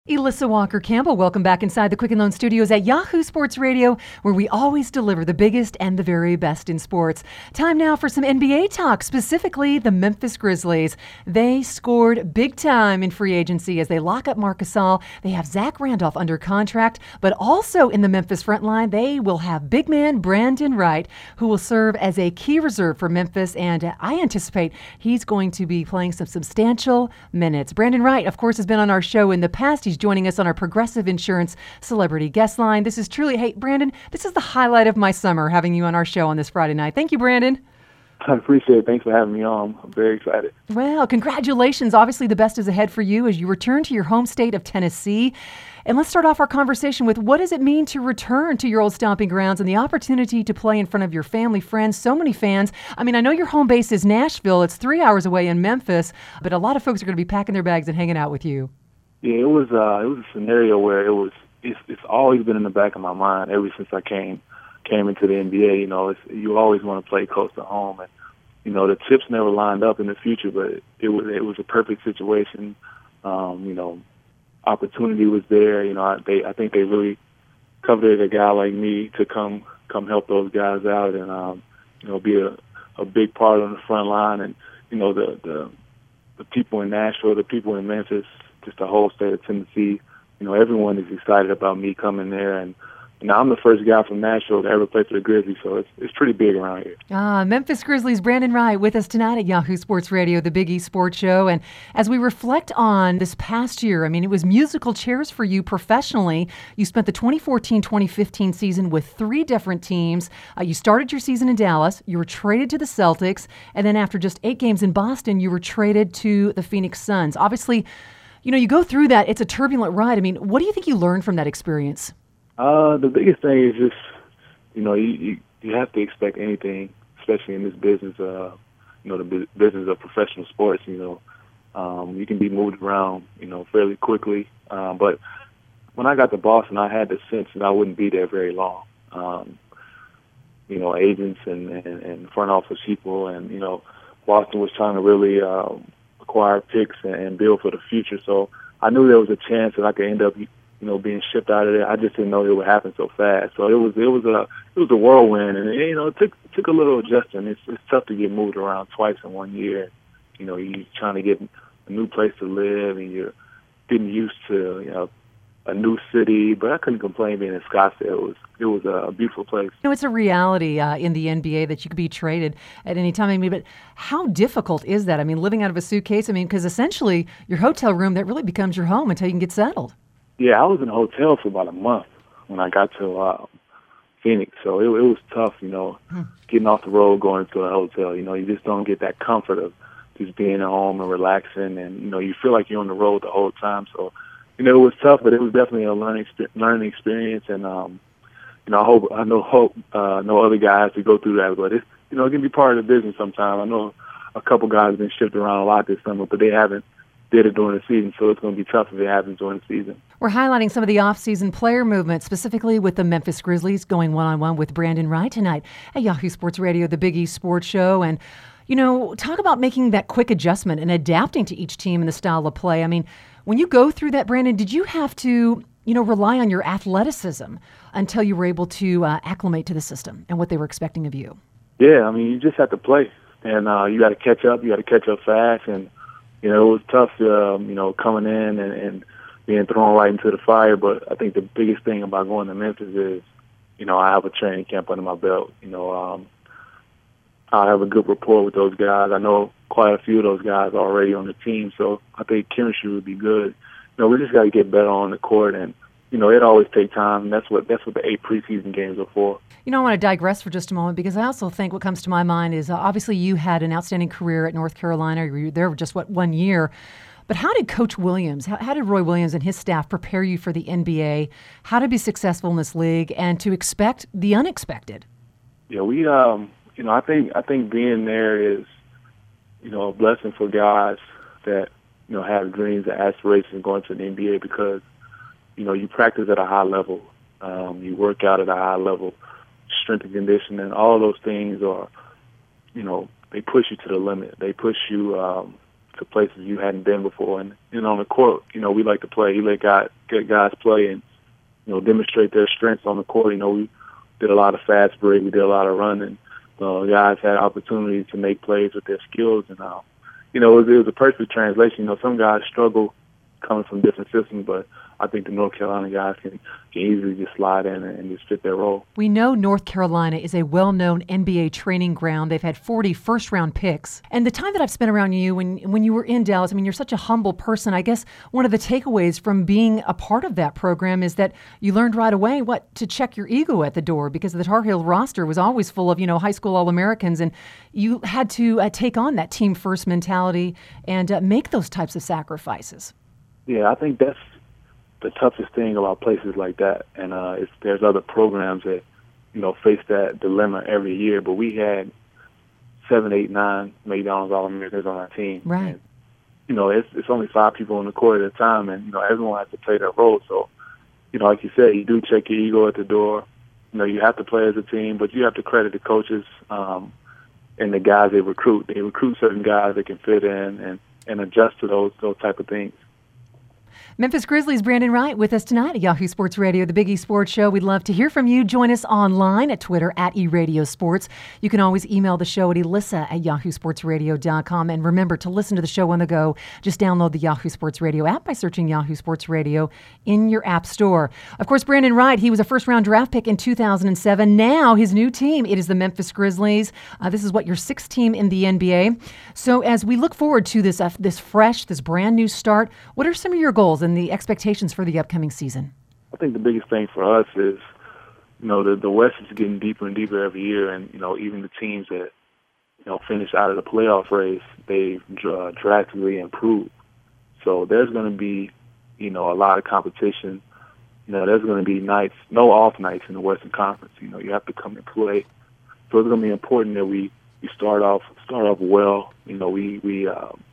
Elissa Walker-Campbell, welcome back inside the Quicken Loan Studios at Yahoo Sports Radio, where we always deliver the biggest and the very best in sports. Time now for some NBA talk, specifically the Memphis Grizzlies. They scored big time in free agency as they lock up Marc Gasol. They have Zach Randolph under contract, but also in the Memphis front line, they will have big man Brandon Wright, who will serve as a key reserve for Memphis, and I anticipate he's going to be playing some substantial minutes. Brandon Wright, of course, has been on our show in the past. He's joining us on our Progressive Insurance Celebrity Guest Line. This is truly, hey, Brandon, this is the highlight of my summer, having you on our show on this Friday night. Thank you, Brandon. I appreciate it. Thanks for having me on. I'm very excited. Well, congratulations. Obviously, the best is ahead for you as you return to your home state of Tennessee. And let's start off our conversation with what does it mean to return to your old stomping grounds and the opportunity to play in front of your family, friends, so many fans. I mean, I know your home base is Nashville. It's 3 hours away in Memphis, but a lot of folks are going to be packing their bags and hanging out with you. Yeah, it was a scenario where it's always been in the back of my mind ever since I came into the NBA. You know, you always want to play close to home, and you know the chips never lined up in the future, but it was a perfect situation. You know, opportunity was there. You know, I think they really coveted a guy like me to come help those guys out and you know, be a big part on the front line, and you know the people in Nashville, the people in Memphis, just the whole state of Tennessee, you know, everyone is excited about me coming there. And you know, I'm the first guy from Nashville to ever play for the Grizzlies, so it's pretty big around here. Memphis Grizzlies, Brandon Wright with us tonight at Yahoo Sports Radio, the Big East Sports Show. And as we reflect on this past year, I mean, it was musical chairs for you professionally. You spent the 2014-2015 season with 3 different teams. You started your season in Dallas. You were traded to the Celtics. And then after just 8 games in Boston, you were traded to the Phoenix Suns. Obviously, you know, you go through that. It's a turbulent ride. I mean, what do you think you learned from that experience? The biggest thing is just, you know, you have to expect anything, especially in this business, you know, the business of professional sports. You know, you can be moved around, you know, fairly quickly. But when I got to Boston, I had the sense that I wouldn't be there very long. You know, agents and front office people, and, you know, Boston was trying to really acquire picks and build for the future. So I knew there was a chance that I could end up, you know, being shipped out of there. I just didn't know it would happen so fast. So it was a whirlwind, and you know, it took a little adjustment. It's tough to get moved around twice in 1 year. You know, you're trying to get a new place to live, and you're getting used to, you know, a new city. But I couldn't complain being in Scottsdale. It was a beautiful place. You know, it's a reality in the NBA that you could be traded at any time. I mean, but how difficult is that? I mean, living out of a suitcase. I mean, because essentially your hotel room, that really becomes your home until you can get settled. Yeah, I was in a hotel for about a month when I got to Phoenix. So it was tough, you know, getting off the road, going to a hotel. You know, you just don't get that comfort of just being at home and relaxing, and you know, you feel like you're on the road the whole time. So, you know, it was tough, but it was definitely a learning experience. And you know, I hope no other guys to go through that, but it's, you know, it can be part of the business sometimes. I know a couple guys have been shipped around a lot this summer, but they haven't did it during the season, so it's going to be tough if it happens during the season. We're highlighting some of the off-season player movement, specifically with the Memphis Grizzlies, going one-on-one with Brandon Wright tonight at Yahoo Sports Radio, the Big East Sports Show. And, you know, talk about making that quick adjustment and adapting to each team and the style of play. I mean, when you go through that, Brandon, did you have to, you know, rely on your athleticism until you were able to acclimate to the system and what they were expecting of you? Yeah, I mean, you just have to play, and you got to catch up. You got to catch up fast, and you know, it was tough, you know, coming in and being thrown right into the fire. But I think the biggest thing about going to Memphis is, you know, I have a training camp under my belt. You know, I have a good rapport with those guys. I know quite a few of those guys already on the team, so I think chemistry would be good. You know, we just got to get better on the court, and you know, it always takes time. That's what the 8 preseason games are for. You know, I want to digress for just a moment because I also think what comes to my mind is obviously you had an outstanding career at North Carolina. You were there for just, 1 year. But how did Coach Williams, how did Roy Williams and his staff prepare you for the NBA, how to be successful in this league, and to expect the unexpected? Yeah, we, you know, I think being there is, you know, a blessing for guys that, you know, have dreams and aspirations going to the NBA because, you know, you practice at a high level, you work out at a high level, strength and conditioning, all of those things are, you know, they push you to the limit. They push you to places you hadn't been before. And on the court, we like to play. You let guys play and demonstrate their strengths on the court. We did a lot of fast break. We did a lot of running. Guys had opportunities to make plays with their skills, and it was a perfect translation. Some guys struggle coming from different systems, but I think the North Carolina guys can easily just slide in and just fit their role. We know North Carolina is a well-known NBA training ground. They've had 40 first-round picks. And the time that I've spent around you when you were in Dallas, you're such a humble person. I guess one of the takeaways from being a part of that program is that you learned right away to check your ego at the door, because the Tar Heel roster was always full of, high school All-Americans, and you had to take on that team-first mentality and make those types of sacrifices. Yeah, I think that's the toughest thing about places like that, and there's other programs that face that dilemma every year. But we had 7, 8, 9 McDonald's All-Americans on our team, right? And, it's only 5 people on the court at a time, and everyone has to play their role. So, like you said, you do check your ego at the door. You have to play as a team, but you have to credit the coaches and the guys they recruit. They recruit certain guys that can fit in and adjust to those type of things. Memphis Grizzlies' Brandon Wright with us tonight at Yahoo Sports Radio, the Big E Sports Show. We'd love to hear from you. Join us online at Twitter at eRadioSports. You can always email the show at elissa@yahoosportsradio.com. And remember to listen to the show on the go. Just download the Yahoo Sports Radio app by searching Yahoo Sports Radio in your app store. Of course, Brandon Wright, he was a first-round draft pick in 2007. Now his new team, it is the Memphis Grizzlies. This is your 6th team in the NBA. So as we look forward to this brand new start, what are some of your goals and the expectations for the upcoming season? I think the biggest thing for us is, the West is getting deeper and deeper every year, and even the teams that finish out of the playoff race, they've drastically improved. So there's going to be a lot of competition. There's going to be no off nights in the Western Conference. You have to come and play. So it's going to be important that we start off well. We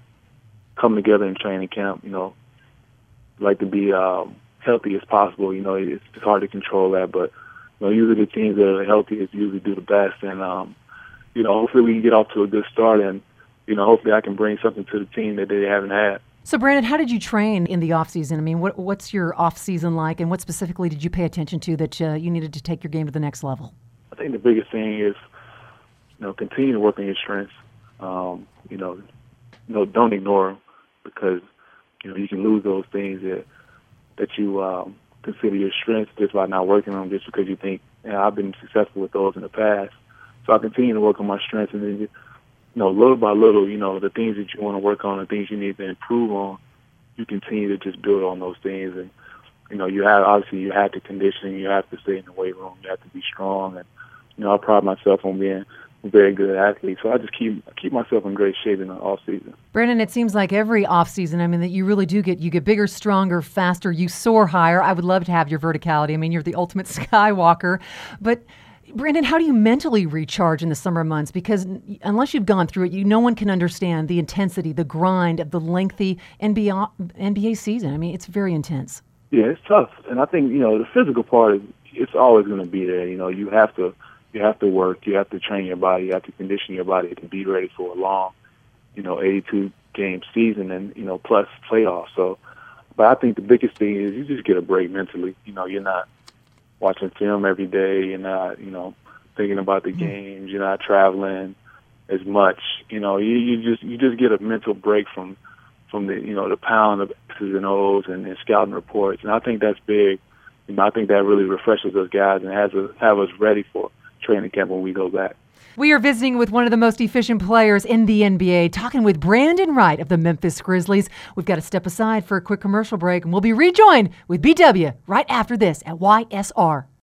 come together in training camp. Like to be healthy as possible. It's hard to control that, but usually the teams that are healthiest usually do the best. And hopefully we can get off to a good start, and hopefully I can bring something to the team that they haven't had. So Brandon, how did you train in the off season? What's your off season like, and what specifically did you pay attention to that you needed to take your game to the next level? I think the biggest thing is continue to work on your strengths. Don't ignore them, because you can lose those things that you consider your strengths just by not working on them, just because you think, I've been successful with those in the past. So I continue to work on my strengths, and then, little by little, the things that you want to work on, the things you need to improve on, you continue to just build on those things. And, you have the conditioning, you have to stay in the weight room, you have to be strong. And, I pride myself on being a very good athlete. So I just keep myself in great shape in the off season. Brandon, it seems like every off season, that you really do you get bigger, stronger, faster, you soar higher. I would love to have your verticality. You're the ultimate skywalker. But Brandon, how do you mentally recharge in the summer months? Because unless you've gone through it, no one can understand the intensity, the grind of the lengthy NBA season. It's very intense. Yeah, it's tough. And I think, the physical part, it's always going to be there. You have to work, you have to train your body, you have to condition your body to be ready for a long, 82-game season and, plus playoffs. So, but I think the biggest thing is you just get a break mentally. You're not watching film every day, you're not, thinking about the games, you're not traveling as much. You just get a mental break from the, the pound of X's and O's and scouting reports. And I think that's big. I think that really refreshes us guys and have us ready for training camp when we go back. We are visiting with one of the most efficient players in the NBA, talking with Brandon Wright of the Memphis Grizzlies. We've got to step aside for a quick commercial break, and we'll be rejoined with BW right after this at YSR.